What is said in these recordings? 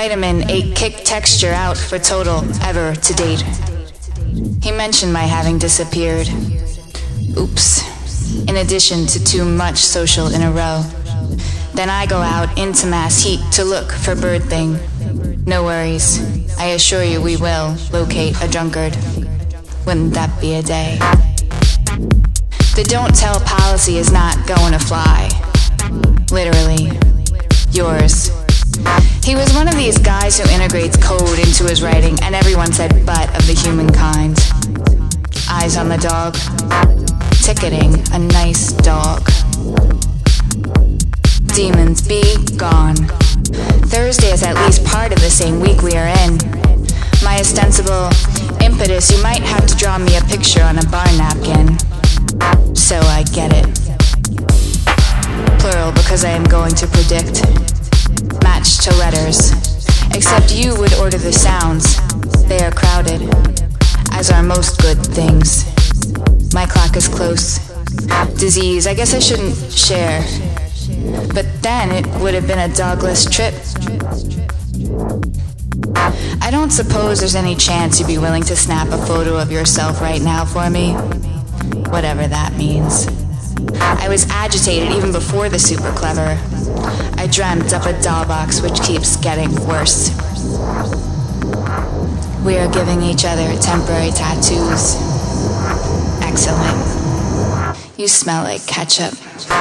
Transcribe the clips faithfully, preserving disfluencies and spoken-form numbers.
Vitamin eight kicked texture out for total ever to date. He mentioned my having disappeared. Oops. In addition to too much social in a row. Then I go out into mass heat to look for bird thing. No worries. I assure you we will locate a drunkard. Wouldn't that be a day? The don't tell policy is not going to fly. Literally. Yours. He was one of these guys who integrates code into his writing, and everyone said butt of the humankind. Eyes on the dog. Ticketing a nice dog. Demons be gone. Thursday is at least part of the same week we are in. My ostensible impetus, you might have to draw me a picture on a bar napkin. So I get it. Plural because I am going to predict. Match to letters. Except you would order the sounds. They are crowded. As are most good things. My clock is close. Disease, I guess I shouldn't share. But then it would have been a dogless trip. I don't suppose there's any chance you'd be willing to snap a photo of yourself right now for me. Whatever that means. I was agitated even before the super clever. I dreamt of a doll box which keeps getting worse. We are giving each other temporary tattoos. Excellent. You smell like ketchup.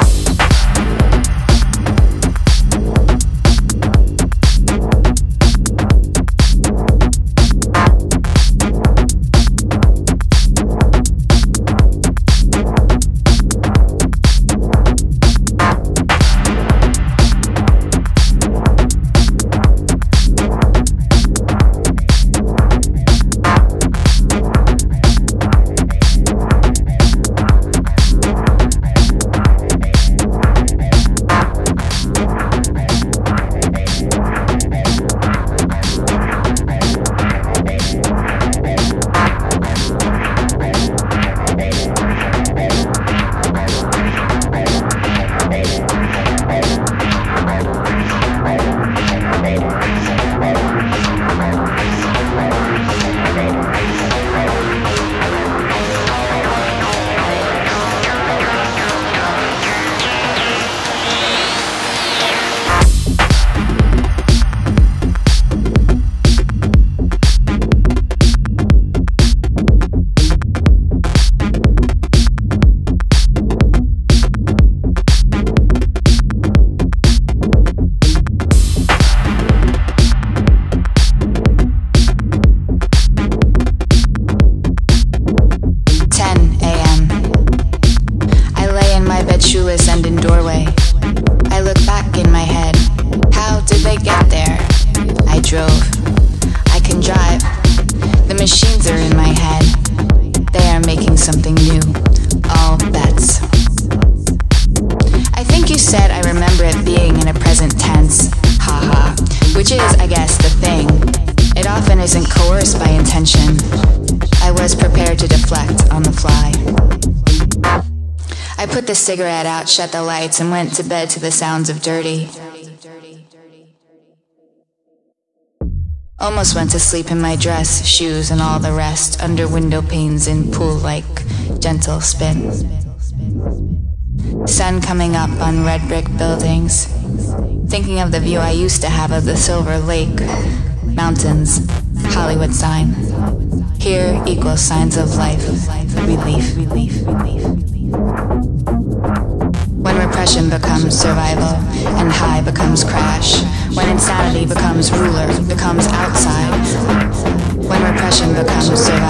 The cigarette out, shut the lights, and went to bed to the sounds of dirty. Almost went to sleep in my dress, shoes, and all the rest, under window panes in pool-like gentle spin. Sun coming up on red brick buildings. Thinking of the view I used to have of the Silver Lake, mountains, Hollywood sign. Here equals signs of life, relief, relief, relief. When repression becomes survival and high becomes crash, when insanity becomes ruler, becomes outside, when repression becomes survival